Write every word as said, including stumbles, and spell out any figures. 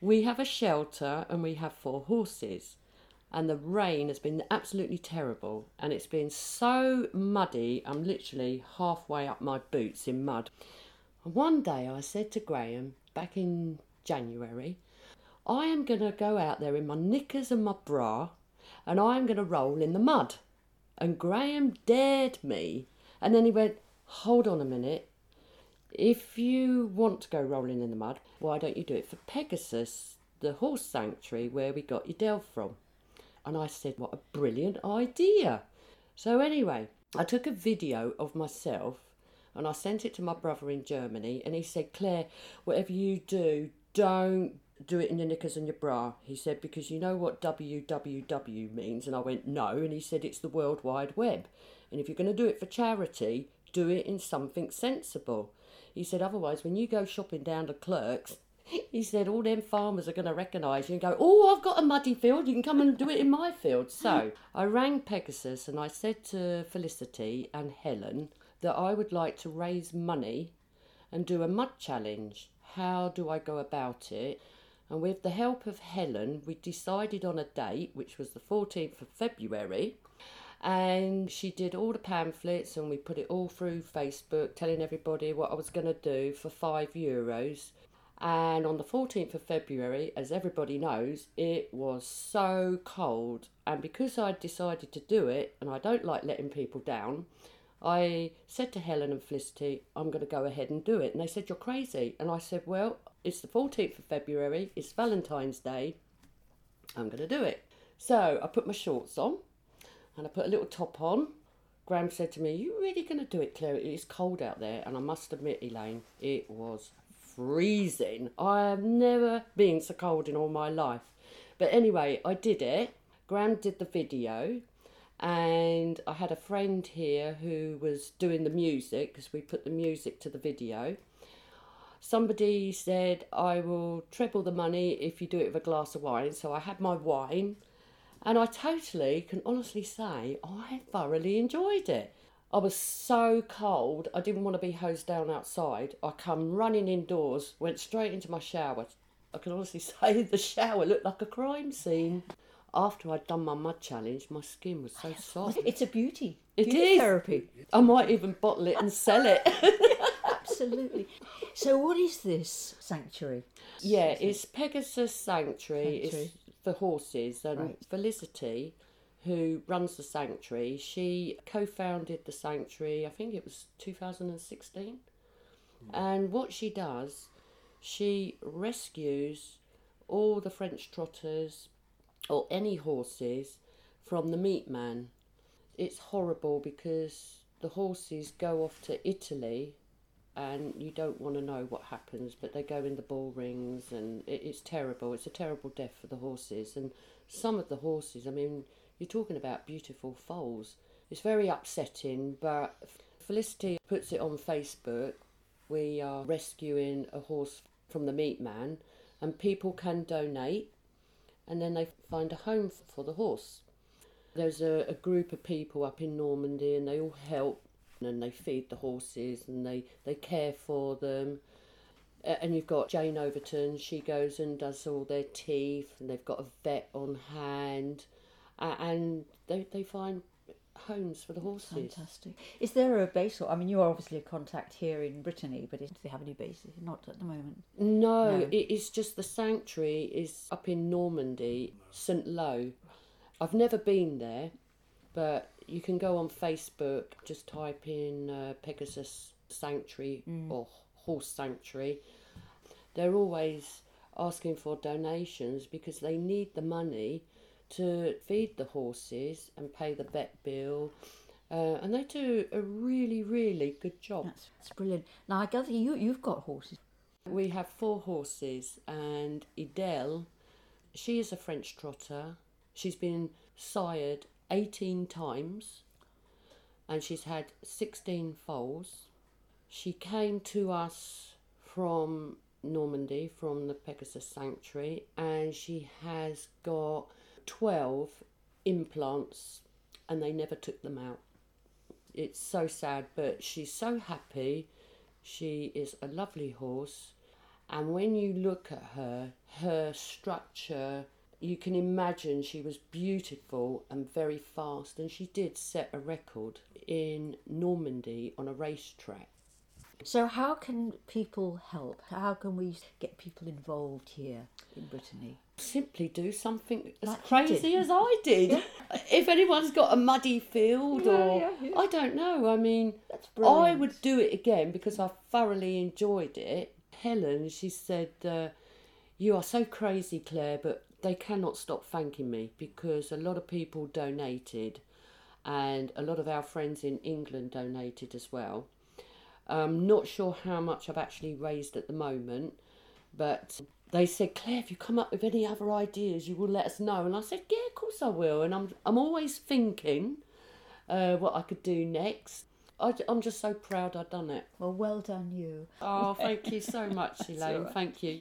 We have a shelter and we have four horses. And the rain has been absolutely terrible. And it's been so muddy, I'm literally halfway up my boots in mud. And one day I said to Graham, back in January, I am going to go out there in my knickers and my bra and I am going to roll in the mud. And Graham dared me. And then he went, hold on a minute. If you want to go rolling in the mud, why don't you do it for Pegasus, the horse sanctuary where we got your Del from? And I said, what a brilliant idea. So anyway, I took a video of myself and I sent it to my brother in Germany, and he said, Claire, whatever you do, don't do it in your knickers and your bra. He said, because you know what W W W means? And I went, no. And he said, it's the World Wide Web. And if you're going to do it for charity, do it in something sensible. He said, otherwise, when you go shopping down to Clerks, he said, all them farmers are going to recognise you and go, oh, I've got a muddy field, you can come and do it in my field. So I rang Pegasus and I said to Felicity and Helen that I would like to raise money and do a mud challenge. How do I go about it? And with the help of Helen, we decided on a date, which was the fourteenth of February. And she did all the pamphlets and we put it all through Facebook, telling everybody what I was going to do for five euros. And on the fourteenth of February, as everybody knows, it was so cold. And because I'd decided to do it, and I don't like letting people down, I said to Helen and Felicity, I'm going to go ahead and do it. And they said, you're crazy. And I said, well, it's the fourteenth of February, it's Valentine's Day, I'm going to do it. So I put my shorts on and I put a little top on. Graham said to me, you really going to do it, Claire? It is cold out there. And I must admit, Elaine, it was freezing. I have never been so cold in all my life. But anyway, I did it. Graham did the video. And I had a friend here who was doing the music, because we put the music to the video. Somebody said, I will treble the money if you do it with a glass of wine. So I had my wine, and I totally can honestly say I thoroughly enjoyed it. I was so cold, I didn't want to be hosed down outside. I come running indoors, went straight into my shower. I can honestly say the shower looked like a crime scene. After I'd done my mud challenge, my skin was so soft. It's a beauty. It beauty is. Therapy. I might even bottle it and sell it. Absolutely. So what is this sanctuary? Yeah, it's Pegasus Sanctuary. Sanctuary. It's for horses. And Right. Felicity, who runs the sanctuary, she co-founded the sanctuary, I think it was two thousand sixteen. Mm. And what she does, she rescues all the French trotters or any horses from the meat man. It's horrible because the horses go off to Italy and you don't want to know what happens, but they go in the bull rings and it, it's terrible. It's a terrible death for the horses. And some of the horses, I mean, you're talking about beautiful foals. It's very upsetting, but Felicity puts it on Facebook. We are rescuing a horse from the meat man and people can donate, and then they find a home for the horse. There's a, a group of people up in Normandy and they all help and they feed the horses and they, they care for them. And you've got Jane Overton, she goes and does all their teeth, and they've got a vet on hand, and they, they find homes for the horses. Fantastic. Is there a base, or I mean, you are obviously a contact here in Brittany, but do they have any bases? Not at the moment. No, No. It is just the sanctuary is up in Normandy, Saint Lo. I've never been there, but you can go on Facebook, just type in uh, Pegasus Sanctuary mm. or Horse Sanctuary. They're always asking for donations because they need the money to feed the horses and pay the vet bill. Uh, and they do a really, really good job. That's, that's brilliant. Now, I gather you, you've got horses. We have four horses, and Idelle, she is a French trotter. She's been sired eighteen times, and she's had sixteen foals. She came to us from Normandy, from the Pegasus Sanctuary, and she has got twelve implants, and they never took them out. It's so sad, but she's so happy. She is a lovely horse, And when you look at her, her structure, you can imagine she was beautiful and very fast. And she did set a record in Normandy on a racetrack. So how can people help? How can we get people involved here in Brittany? Simply do something as Like you crazy did. as I did. If anyone's got a muddy field Yeah, or, yeah, yeah. I don't know, I mean, That's I brilliant. would do it again because I thoroughly enjoyed it. Helen, she said, uh, you are so crazy, Claire, but they cannot stop thanking me because a lot of people donated and a lot of our friends in England donated as well. I'm not sure how much I've actually raised at the moment, but they said, Claire, if you come up with any other ideas, you will let us know. And I said, yeah, of course I will. And I'm I'm always thinking uh, what I could do next. I, I'm just so proud I've done it. Well, well done you. Oh, thank you so much, Elaine. all right. Thank you.